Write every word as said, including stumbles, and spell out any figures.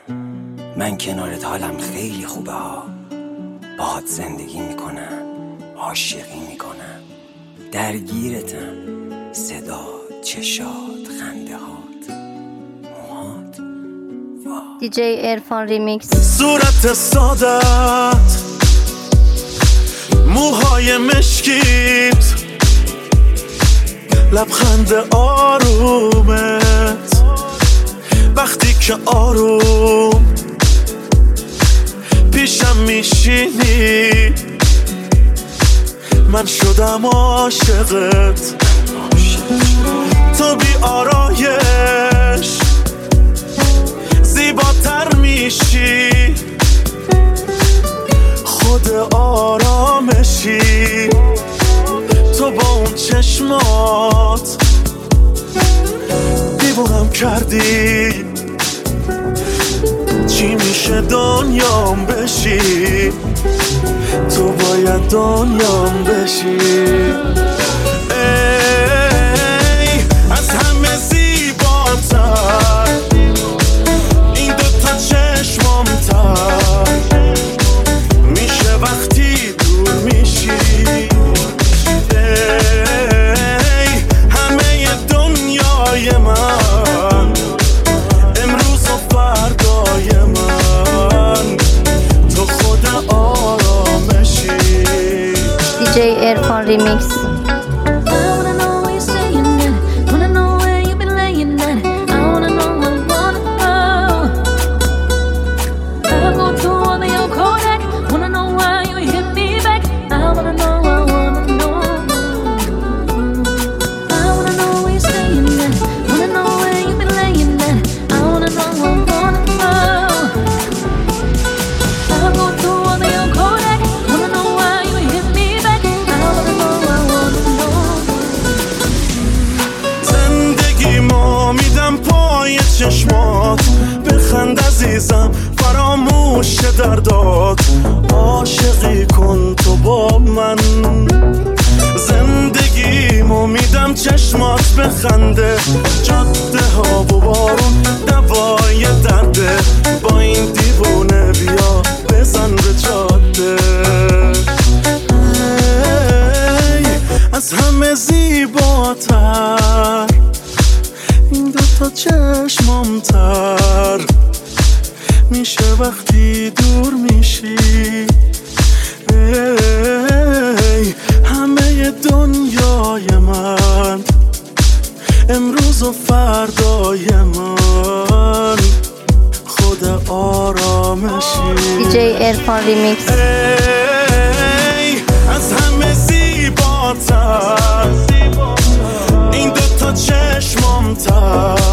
من کنارت حالم خیلی خوبه ها. باهات زندگی میکنم، عاشقی میکنم، درگیرتم. صدا، چشات، خنده هات، موهات. دیجی عرفان ریمیکس. صورت سادت، موهای مشکیت، لبخند آرومت، وقتی که آروم پیشم میشینی من شدم عاشقت. تو بی آرایش زیباتر میشی، خود آرامشی. تو با اون چشمات دیوونم کردی. چی میشه دنیام بشی، تو باید دنیام بشی. ای از همه زیباتر، این دوتا چشمام تر میشه وقتی دور میشی. ای همه دنیای من، امروز و فردای من، تو خود آرامشی. دیجی عرفان ریمیکس. چشمات بخند عزیزم، فراموش دردات. عاشقی کن تو با من، زندگیمو میدم چشمات بخنده. جاده ها و بارون دوای درده، با این دیوونه بیا بزن به جاده. ای از همه زیباتر، این دوتا چشمام تر میشه وقتی دور میشی. ای همه دنیای من، امروز و فردای من، خود آرامشی. دیجی عرفان ریمیکس. ای از همه زیباتر، این دوتا چشمام تر